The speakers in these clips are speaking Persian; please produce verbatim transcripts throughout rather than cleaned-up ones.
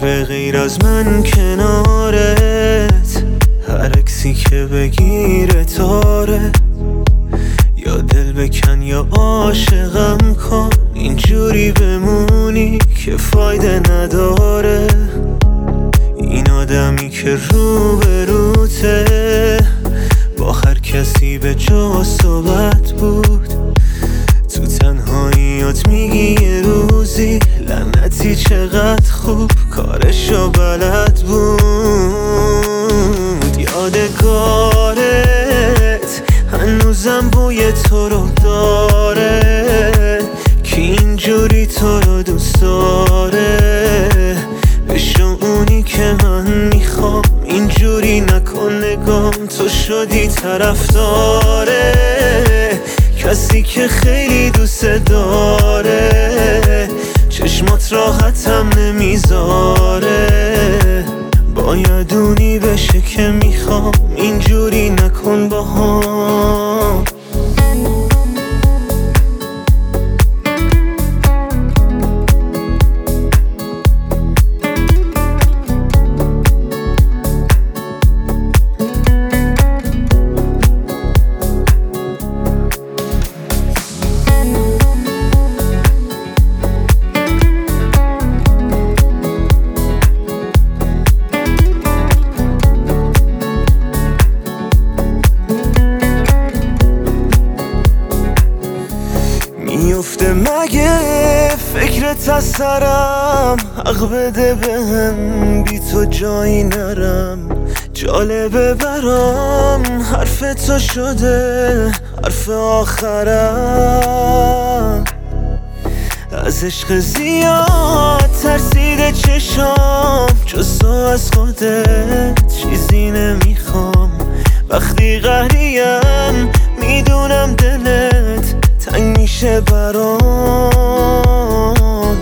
به غیر از من کنارت، هر عکسی که بگیره تاره. یا دل بکن یا عاشقم کن، اینجوری بمونی که فایده نداره. این آدمی که رو به روته با هر کسی به جا صحبت بود، تو تنهاییات میگی یه روزی لعنتی چقدر خوب کارشو بلد بود. یادگارت هنوزم بوی تو رو داره، که اینجوری تو رو دوست داره. بشو اونی که من میخوام، اینجوری نکن نگام، تو شدی طرفداره کسی که خیلی دوست داره. چشمات راحتم نمیذاره، باید اونی بشه که میخوام، اینجوری نکن با هم. میفته مگه فکرت از سرم، حق بده بهم بی تو جایی نرم. جالبه برام حرف تو شده حرف آخرم. از عشق زیاد ترسیده چشام، جز تو از خودت چیزی نمیخوام. وقتی قهریم میدونم دلت تنگ میشه برام.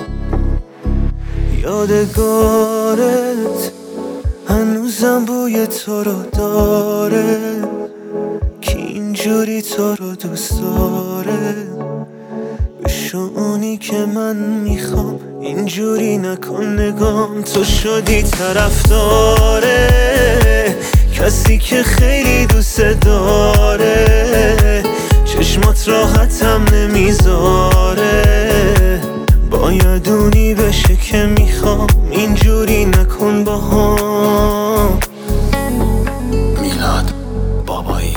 یادگارت هنوزم بوی تو رو داره، که اینجوری تو رو دوست داره. بشو اونی که من میخوام، اینجوری نکن نگام، تو شدی طرفداره کسی که خیلی دوست داره. چشمات راحتم نمیذاره، باید اونی بشه که میخوام، اینجوری نکن با هم. میلاد بابایی.